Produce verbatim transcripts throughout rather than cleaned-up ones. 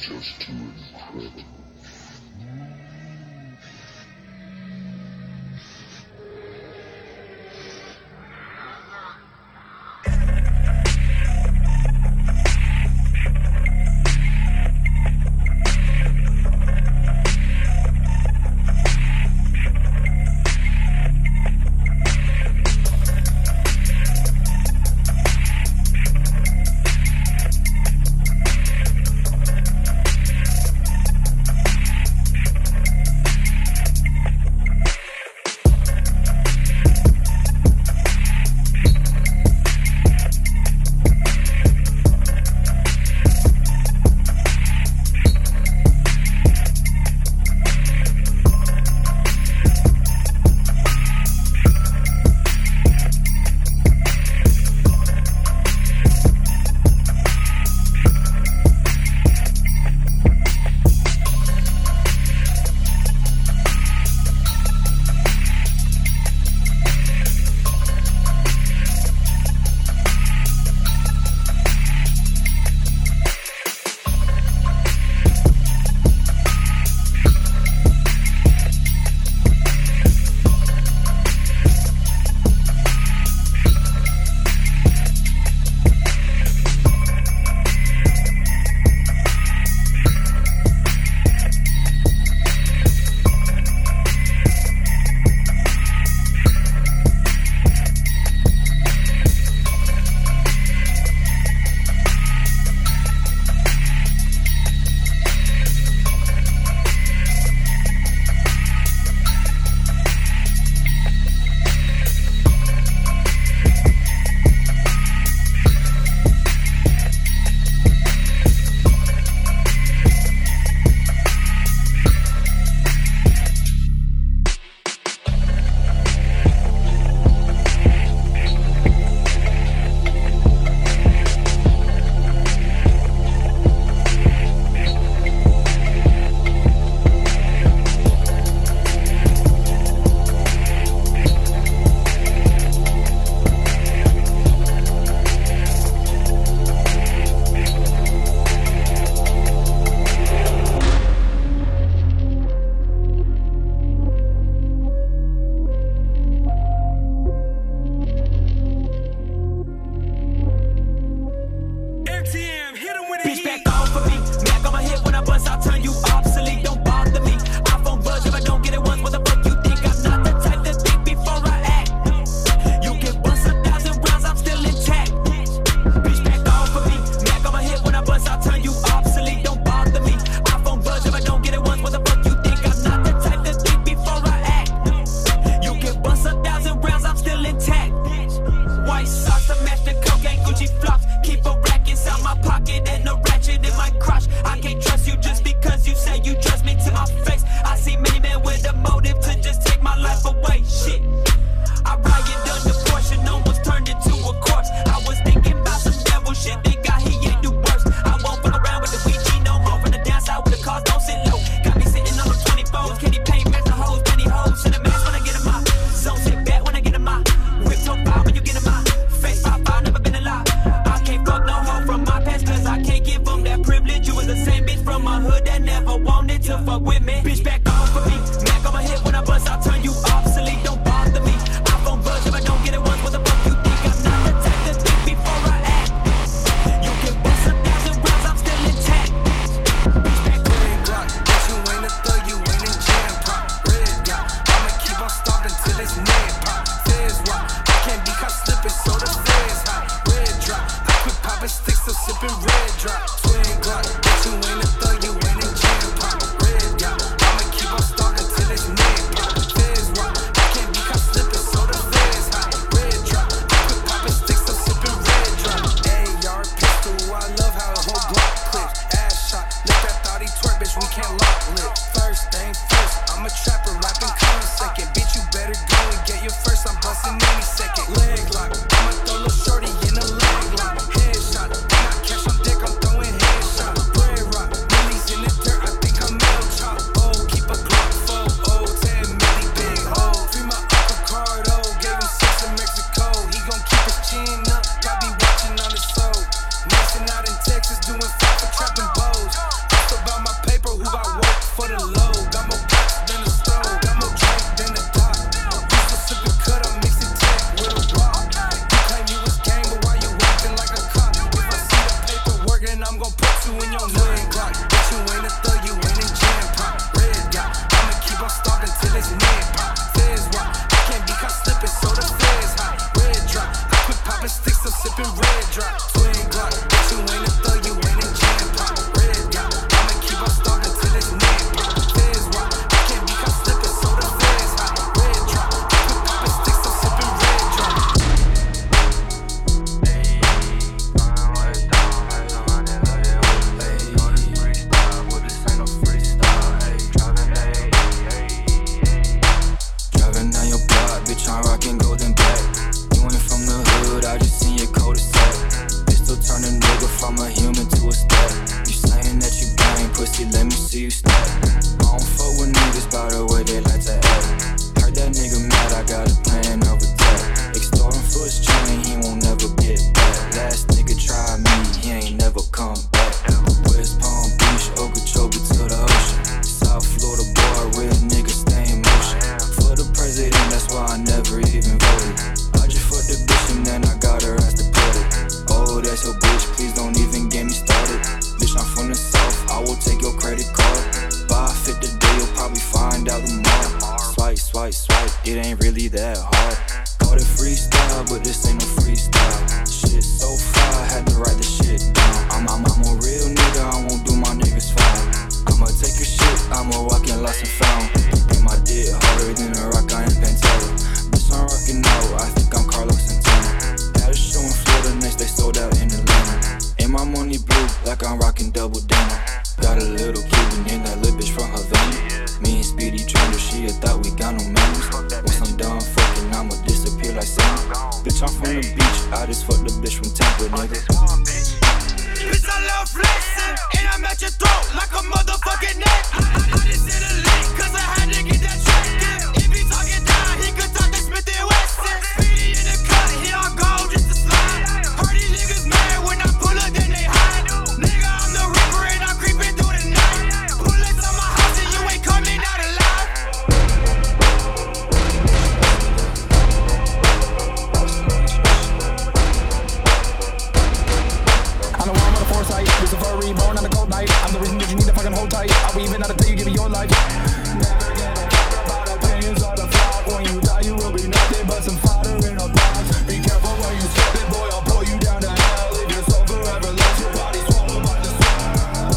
just too incredible. Sipping red drop, bitch, you ain't a thug, you ain't in jam pop. Red dot, I'ma keep on twin Glock. Bitch, you ain't a thug, you ain't in jam pop. Red dot, I'ma keep on stalking till it's near pop. Feds why I can't be caught slipping, so the feds hot. Red drop, I quit popping sticks, I'm sipping red drop. Twin Glock, bitch, you ain't a thug, you ain't in jam pop. Red dot, I'ma keep on stalking till it's near pop. Feds why I can't be caught slipping, so the feds hot. Red drop, I quit popping sticks, I'm sipping red drop. I'm rockin' golden black. You ain't from the hood, I just seen your cul-de-sac. Pistol turn a nigga from a human to a stat. You saying that you bang pussy, let me see you snap. I don't fuck with niggas by the way they like to act. Heard that nigga mad, I got a plan of attack. Extort him for his chain, he won't never get back. Last nigga tried me, he ain't never come back. West Palm Beach, Okeechobee to the ocean. South Florida boy, real nigga stay in motion. For the president, that's why I never even voted. I just fucked the bitch and then I got her ass deported. Oh, that's your bitch, please don't even get me started. Bitch, I'm from the south, I will take your credit card. Buy fit today, you'll probably find out tomorrow. Swipe, swipe, swipe, it ain't really that hard. Call it freestyle, but this ain't no freestyle. Shit so far, I had to write the shit down. I'm, I'm, I'm a real nigga, I won't do my niggas foul. I'ma take your shit, I'ma walk in lost and found. And my dick harder than a rock, I am Pantera. Bitch, I'm rockin' out, I think I'm Carlos Santana. Had a show in Florida, next they sold out in Atlanta. And my money blue, like I'm rockin' double denim. Got a little Cuban in that little bitch from Havana. Me and Speedy trained her, she a thought we got no manners. Once I'm done fucking, I'ma disappear like Santa. Bitch, I'm from the beach, I just fucked the bitch from Tampa, nigga. Bitch, I love flexing, and I'm at your throat like a motherfucking neck. I, I, I just hit a lick, cause I had to get that check. If he talking down, he could talk to Smith and Wesson. Speedy in the cut, he on gold just to slide. Heard these niggas mad when I pull up, then they hide. Nigga, I'm the Reaper and I'm creeping through the night. Bullets on my house and you ain't coming out alive. I know I'm on a foresight, this a furry, born on a cold night. I'm the reason that you need to fucking hold tight. I'll be even out until you give me your life. Never get a about opinions or the flop. When you die, you will be nothing but some fodder in a box. Be careful where you step it, boy, I'll pull you down to hell. Leave your soul forever, let your body swallowed by the swell.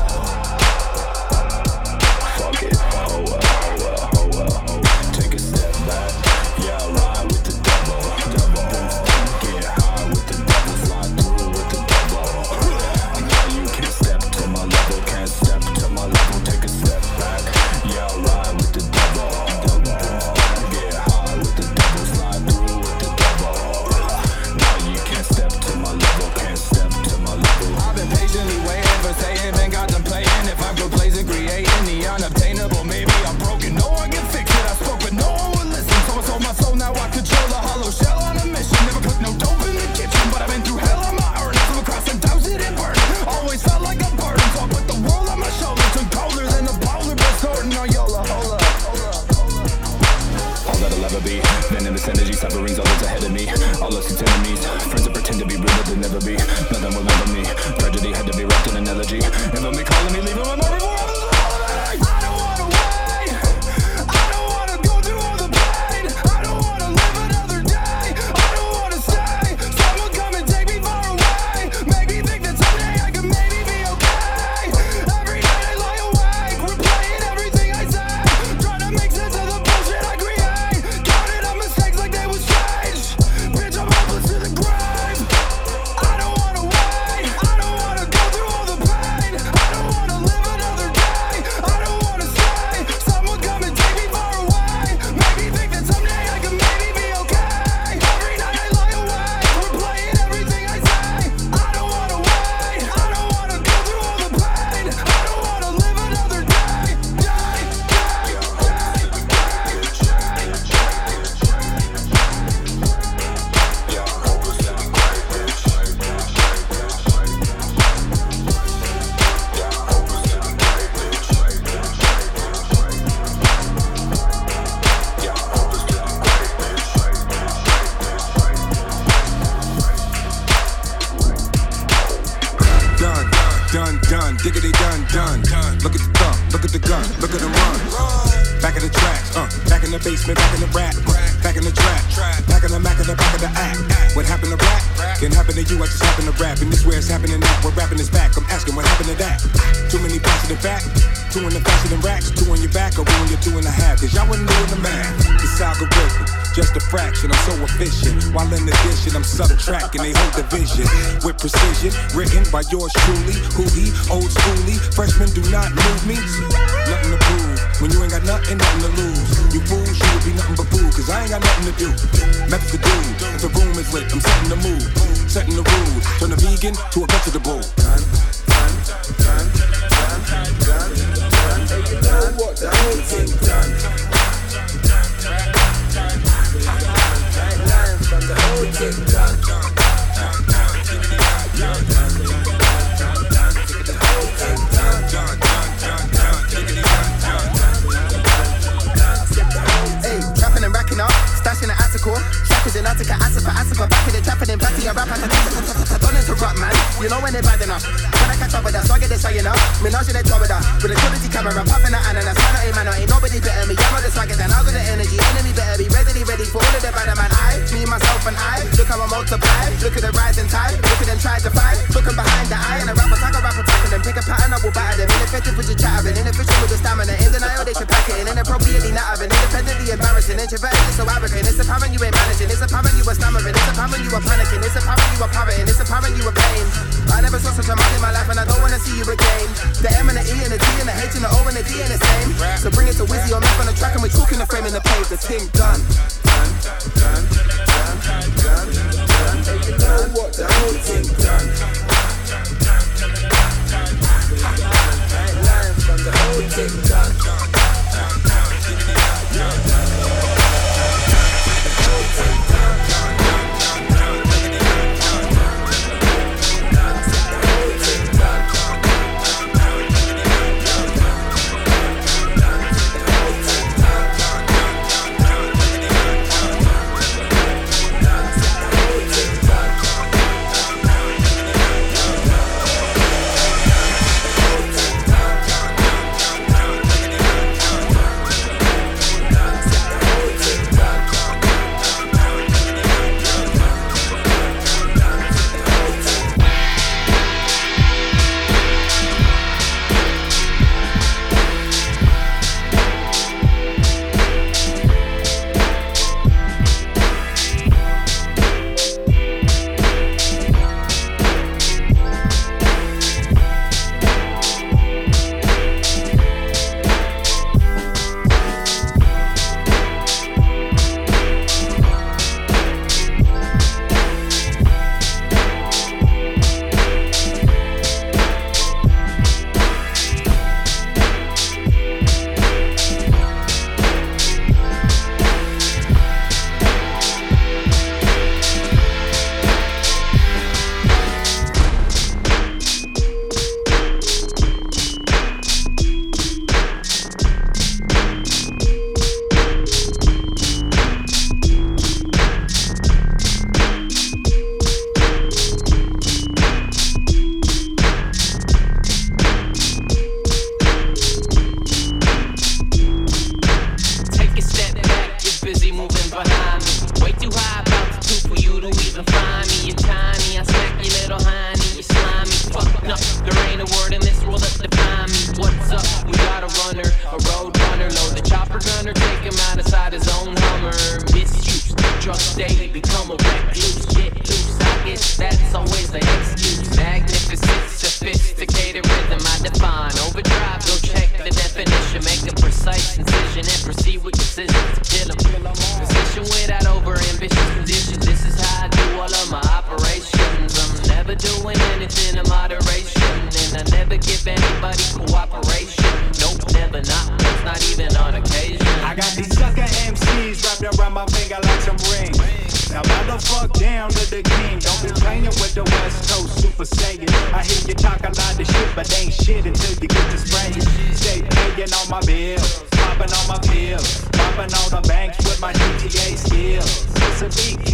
Fuck it, oh well, oh well, oh well, oh. Take a step back, yeah, I'll ride with the devil. Devil, get high with the devil, fly through with the devil. You can't step to my level, can't step to my level, take a step back. Yeah, I'll ride with the devil. Get high with the devil, slide through with the devil. Now you can't step to my level, can't step to my level. I've been patiently waiting for saying, been contemplating if I'm good plays and creating the unobtainable. Maybe I'm broken, no one can fix it. I spoke, but no one would listen. So I sold my soul, now I control a hollow shell on a mission. Never cooked no dope in the kitchen, but I've been through hell on my earth. Come across and doused it and burned. Always felt like a burden, so I put the world on my shoulders. Took colder than a polar bear sorting on Yola. Hold up, hold up, hold up. All that I'll ever be, venomous energy, sufferings always ahead of me. All lost its enemies, friends that pretend to be real but they'll never be. Nothing will ever me, tragedy had to be wrapped in an elegy. If I'm calling me, leaving my memory for others. I don't wanna wait, I don't wanna go through all the pain. I don't wanna live another day, I don't wanna stay. Someone come and take me far away, make me think that someday I can maybe be okay. Every night I lie awake, replaying everything I say, trying to make sense of the bullshit I create. Counted on mistakes like they was strange. Bitch, I'm hopeless to the grave. I don't wanna wait, I don't wanna go through all the pain. I don't wanna live another gun. Look at the thumb, look at the gun, look at them run. Back in the tracks, uh, back in the basement, back in the rap, back in the trap, back in the Mac in the back of the act. What happened to rap? Can happen to you, I just happen to rap. And this where it's happening now, we're rapping is back. I'm asking what happened to that? Too many parts of the back, two in the faster than racks, two on your back, or one on your two and a half. Cause y'all wasn't doing the math. It's algorithm, just a fraction, I'm so efficient. While in addition, I'm subtracting they whole division. With precision, written by yours truly. Who he, old schooly, freshmen do not move me. Nothing to prove, when you ain't got nothing, nothing to lose. You fools, you would be nothing but fool, cause I ain't got nothing to do. Nothing to do, if the room is lit, I'm setting the mood. Setting the rules, turn a vegan to a vegetable. Done, done, done, done, done, done, done. Hey, you know what, the whole thing done. Line from the whole thing done. The whole thing done. Hey, trapping and racking up, stashing the article. Shackles in Attica, Asipa, Asipa, back in the trapping and back to your rap. Don't interrupt, man. You know when they're bad enough. When I catch up with that, so I get this, so you know. Menage they top with that. With a quality camera, popping the ananas. Man, I ain't man, ain't nobody better me. I'm not the swagger, then I'll get the energy. Enemy better be ready, ready for all of the bad man. I, me, myself, and I. Look how I multiply. Look at the rising tide. Look at them try to fight. Looking behind the eye. And a rap attack, a rap attack. And then pick a pattern, I will batter them. Ineffective with your chatter. Inefficient with the stamina. In denial, they should pack it. And inappropriately not having. Independently embarrassing. Introverted, so arrogant. It's apparent you ain't managing. It's apparent you are stammering. It's apparent you are panicking. It's apparent you are parroting. It's apparent you are pain. I never saw such a man in my life and I don't wanna see you again. The M and the E and the T and the H and the O and the D and the same. So bring it to Wizzy or Meth on the track and we're talking the frame in the page. The thing done. Done, done, done, done, done. Hey, you know what? The whole thing done. Line from the whole thing done.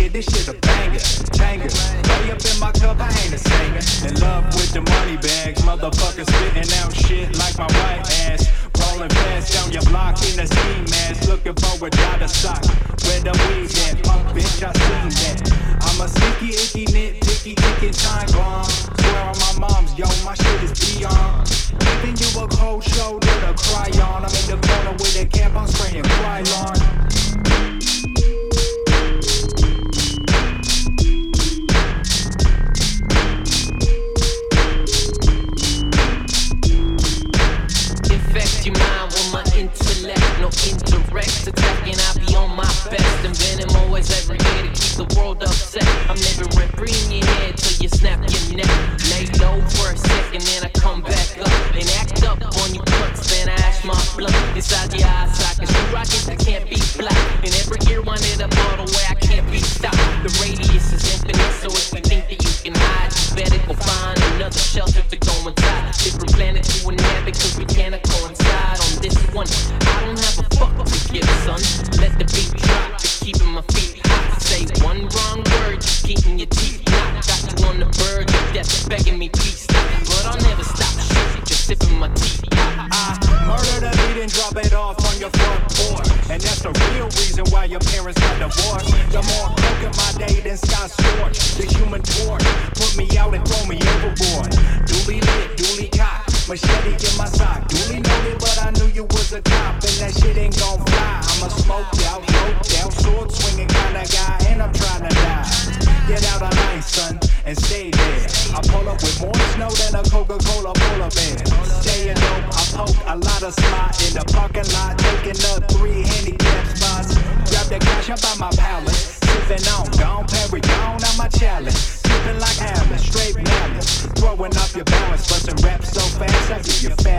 Way up in my cup, I ain't a singer. In love with the money bags, motherfuckers spitting out shit like my white ass. Rolling fast down your block in a ski mask, looking for a dollar sock. Where the weed at? Punk bitch, I seen that. I'm a sticky, icky, nitpicky, ticking time bomb. Swear on my mom's, yo, my shit is beyond. Giving you a cold shoulder to cry on. I'm in the corner with a cap, I'm spraying Krylon. Infect your mind with my intellect, no indirect attacking. I be on my best, inventing more ways every day to keep the world upset. I'm never free in your head till you snap your neck. Lay low for a second, then I come back up and act up on you cunts. Then I ash my blood inside your eye sockets. You rockets that can't be blocked, and every year one hit a bottle where I can't be stopped. The radius is infinite, so if you think that you can hide, you better go find another shelter to go inside. Different planet to inhabit, cause we can't coincide on this one. I don't have a fuck to give, son. Let the beat drop, to keeping my feet hot. Say one wrong word, you getting your teeth knocked. Got you on the verge of death, begging me please stop. But I'll never stop shit, just sipping my tea. I murder the beat and drop it off on your front porch, and that's the real reason why your parents got divorced. The more coke in my day than Scott Storch, the human torch put me out and throw me overboard. Duly lit, duly cocked, machete in my sock. Duly noted, but I knew you was a cop, and that shit ain't gon' fly. I'm a smoked out, loped out, sword swinging kinda guy, and I'm trying to die. Get out of line, son, and stay there. I pull up with more snow than a Coca-Cola polar bear. Staying dope, I poke a lot of slot in the parking lot, taking up three handicap spots. Grab the cash up out my palace, sipping on, gone Perry, gone out my chalice. Sipping like Alice, straight malice, throwing off your balance, busting raps so fast I give you fat.